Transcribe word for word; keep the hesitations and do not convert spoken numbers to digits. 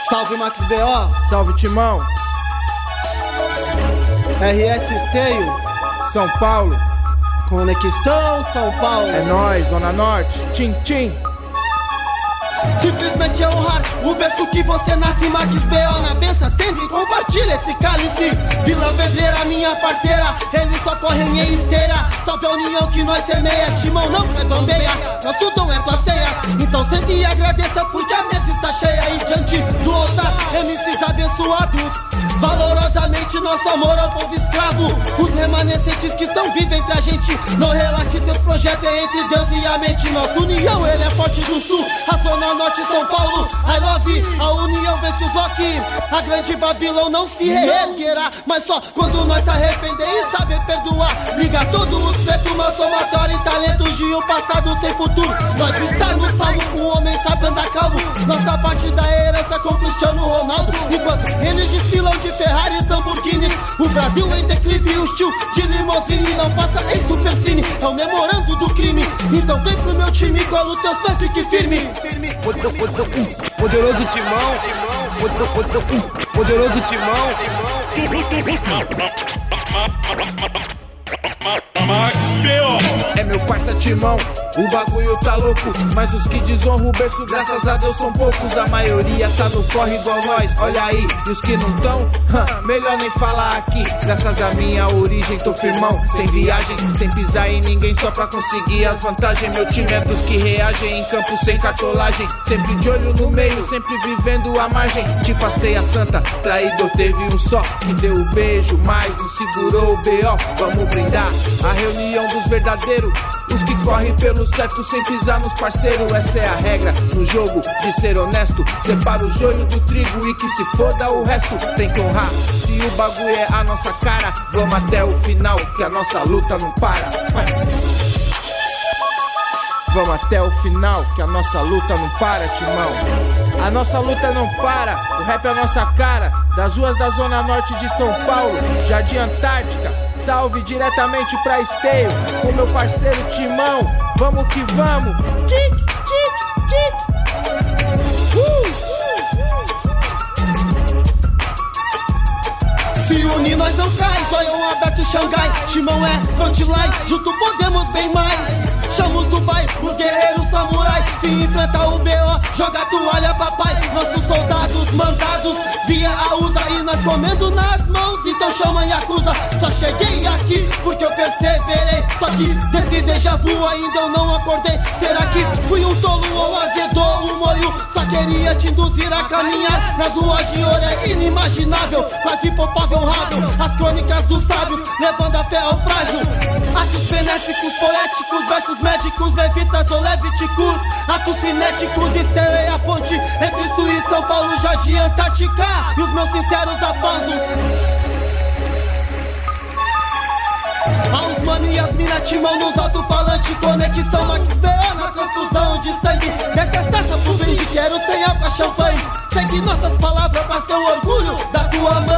Salve Max B O, salve Timão, R S Esteio, São Paulo, Conexão São Paulo. é nóis, Zona Norte, tchim tchim. Simplesmente é honrar o berço que você nasce. Max B O na benção, sente e compartilha esse cálice. Vila Pedreira, minha parteira, eles só correm em esteira. Salve a união que nós semeia, Timão não é bambeia, nosso dom é tua ceia. Então sente e agradeça porque a mesa está cheia. E diante do altar, M Cs abençoados, valorosamente nosso amor ao povo escravo. Os remanescentes que estão vivos entre a gente, não relate seus projetos, é entre Deus e a mente. Nossa união, ele é forte do sul, a zona norte São Paulo, I love, a união vence os Loki. A grande Babilão não se reerguerá, mas só quando nós se arrepender e saber perdoar. Liga todos os pretos, uma somatória e talentos de um passado sem futuro. Nós está no salmo, um homem sabe andar calmo. Nossa parte da herança com Cristiano Ronaldo. Enquanto eles desfilam de Ferrari e Lamborghini, o Brasil em declive e o estilo de limousine não passa em supercine, é o memorando do crime. Então vem pro meu time, cola os teus pés, fique firme. Poderoso Timão, poderoso Timão. Max B O É meu parça Timão, o bagulho tá louco, mas os que desonram o berço, graças a Deus, são poucos. A maioria tá no corre igual nós, olha aí. E os que não tão, melhor nem falar aqui. Graças à minha origem tô firmão, sem viagem, sem pisar em ninguém só pra conseguir as vantagens. Meu time é dos que reagem em campo sem cartolagem, sempre de olho no meio, sempre vivendo à margem. Te passei a santa, traidor teve um só, que deu o beijo, mas não segurou o B O. Vamos brindar a reunião dos verdadeiros, os que correm pelo certo sem pisar nos parceiros. Essa é a regra no jogo de ser honesto. Separa o joio do trigo e que se foda o resto. Tem que honrar, se o bagulho é a nossa cara, vamos até o final, que a nossa luta não para. Vamos até o final, que a nossa luta não para, Timão. A nossa luta não para, o rap é a nossa cara. Das ruas da zona norte de São Paulo, Jardim Antártica, salve diretamente pra Esteio, com meu parceiro Timão. Vamos que vamos, tic, tic, tic. uh! Se unir nós não cai, zoião aberto Xangai. Timão é frontline, junto podemos bem mais. Chamamos Dubai, os guerreiros samurai. Se enfrentar o B O, joga a toalha papai. Nossos soldados mandados via a U S A e nós comendo nas mãos, então chama e acusa. Só cheguei aqui porque eu perseverei, só que desse déjà vu ainda eu não acordei. Será que fui um tolo ou azedou o molho? Só queria te induzir a caminhar nas ruas de ouro, é inimaginável, quase palpável rabo. As crônicas dos sábios, levando a fé ao frágil. Atos benéficos, poéticos, versos médicos, levitas ou levíticos. Atos cinéticos, Esteio é a ponte entre Sul e São Paulo, Jardim Antártica e os meus sinceros aplausos aos mano e as mina, Timão nos alto-falantes. Conexão Max B O na transfusão de sangue. Dessa taça pro brinde, quero sem álcool, champanhe. Segue nossas palavras pra ser o orgulho da tua mãe.